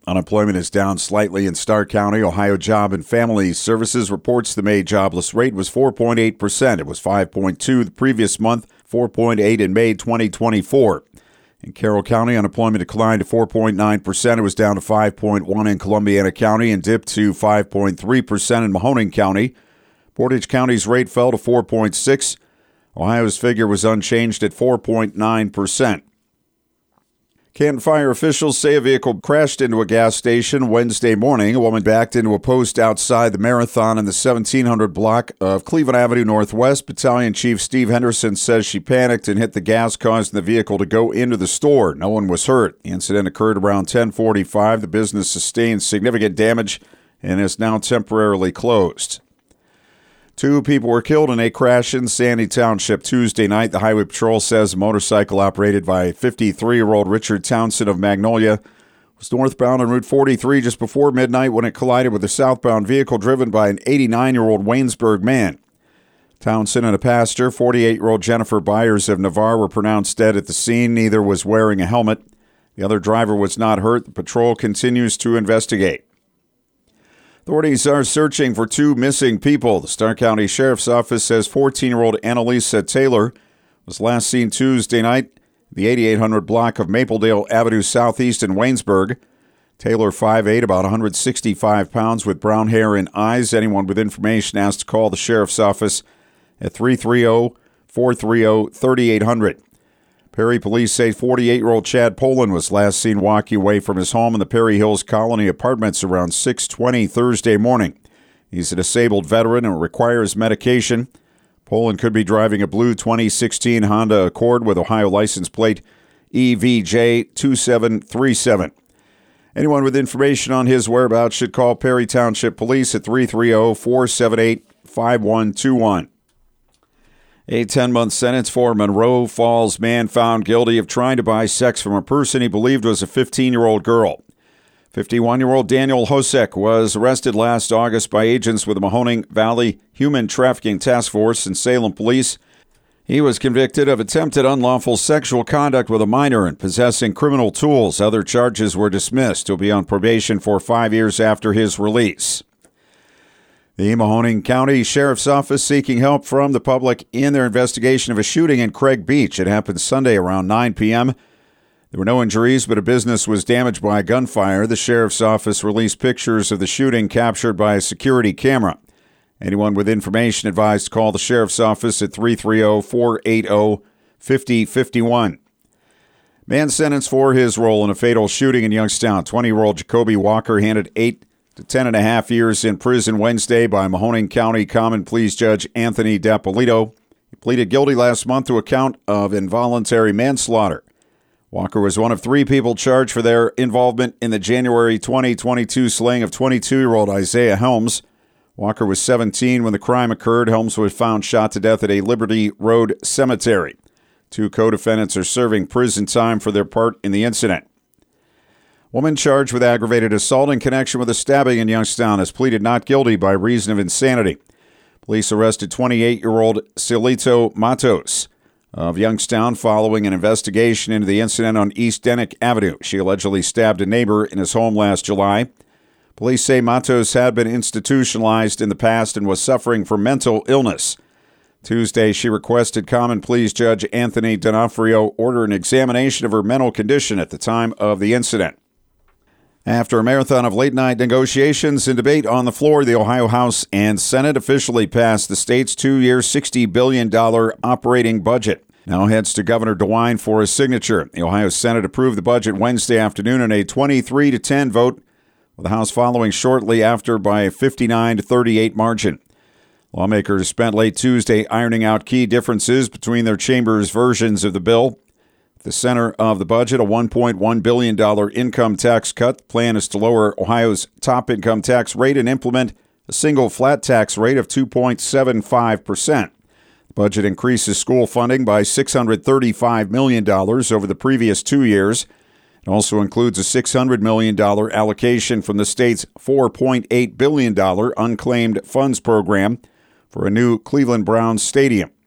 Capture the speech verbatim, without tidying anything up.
Unemployment is down slightly in Stark County. Ohio Job and Family Services reports the May jobless rate was four point eight percent. It was five point two the previous month, four point eight in May twenty twenty-four. In Carroll County, unemployment declined to four point nine percent. It was down to five point one in Columbiana County and dipped to five point three percent in Mahoning County. Portage County's rate fell to four point six. Ohio's figure was unchanged at four point nine percent. Canton Fire officials say a vehicle crashed into a gas station Wednesday morning. A woman backed into a post outside the Marathon in the seventeen hundred block of Cleveland Avenue Northwest. Battalion Chief Steve Henderson says she panicked and hit the gas, causing the vehicle to go into the store. No one was hurt. The incident occurred around ten forty-five. The business sustained significant damage and is now temporarily closed. Two people were killed in a crash in Sandy Township Tuesday night. The Highway Patrol says a motorcycle operated by fifty-three-year-old Richard Townsend of Magnolia was northbound on Route forty-three just before midnight when it collided with a southbound vehicle driven by an eighty-nine-year-old Waynesburg man. Townsend and a passenger, forty-eight-year-old Jennifer Byers of Navarre, were pronounced dead at the scene. Neither was wearing a helmet. The other driver was not hurt. The patrol continues to investigate. Authorities are searching for two missing people. The Stark County Sheriff's Office says fourteen-year-old Annalisa Taylor was last seen Tuesday night in the eighty-eight hundred block of Mapledale Avenue Southeast in Waynesburg. Taylor, five foot eight, about one hundred sixty-five pounds, with brown hair and eyes. Anyone with information asked to call the Sheriff's Office at three three zero, four three zero, three eight zero zero. Perry police say forty-eight-year-old Chad Poland was last seen walking away from his home in the Perry Hills Colony Apartments around six twenty Thursday morning. He's a disabled veteran and requires medication. Poland could be driving a blue twenty sixteen Honda Accord with Ohio license plate E V J two seven three seven. Anyone with information on his whereabouts should call Perry Township Police at three three zero, four seven eight, five one two one. A ten-month sentence for a Monroe Falls man found guilty of trying to buy sex from a person he believed was a fifteen-year-old girl. fifty-one-year-old Daniel Hosek was arrested last August by agents with the Mahoning Valley Human Trafficking Task Force and Salem Police. He was convicted of attempted unlawful sexual conduct with a minor and possessing criminal tools. Other charges were dismissed. He'll be on probation for five years after his release. The Mahoning County Sheriff's Office seeking help from the public in their investigation of a shooting in Craig Beach. It happened Sunday around nine p.m. There were no injuries, but a business was damaged by gunfire. The Sheriff's Office released pictures of the shooting captured by a security camera. Anyone with information advised to call the Sheriff's Office at three three zero, four eight zero, five zero five one. Man sentenced for his role in a fatal shooting in Youngstown. twenty-year-old Jacoby Walker handed eight to ten and a half years in prison Wednesday by Mahoning County Common Pleas Judge Anthony Dapolito. He pleaded guilty last month to a count of involuntary manslaughter. Walker was one of three people charged for their involvement in the January twenty twenty-two slaying of twenty-two-year-old Isaiah Helms. Walker was seventeen when the crime occurred. Helms was found shot to death at a Liberty Road cemetery. Two co-defendants are serving prison time for their part in the incident. Woman charged with aggravated assault in connection with a stabbing in Youngstown has pleaded not guilty by reason of insanity. Police arrested twenty-eight-year-old Silito Matos of Youngstown following an investigation into the incident on East Denick Avenue. She allegedly stabbed a neighbor in his home last July. Police say Matos had been institutionalized in the past and was suffering from mental illness. Tuesday, she requested Common Pleas Judge Anthony D'Onofrio order an examination of her mental condition at the time of the incident. After a marathon of late-night negotiations and debate on the floor, the Ohio House and Senate officially passed the state's two-year, sixty billion dollars operating budget. Now heads to Governor DeWine for his signature. The Ohio Senate approved the budget Wednesday afternoon in a twenty-three to ten vote, with the House following shortly after by a fifty-nine to thirty-eight margin. Lawmakers spent late Tuesday ironing out key differences between their chambers' versions of the bill. The center of the budget, a one point one billion dollars income tax cut. The plan is to lower Ohio's top income tax rate and implement a single flat tax rate of two point seven five percent. The budget increases school funding by six hundred thirty-five million dollars over the previous two years. It also includes a six hundred million dollars allocation from the state's four point eight billion dollars unclaimed funds program for a new Cleveland Browns stadium.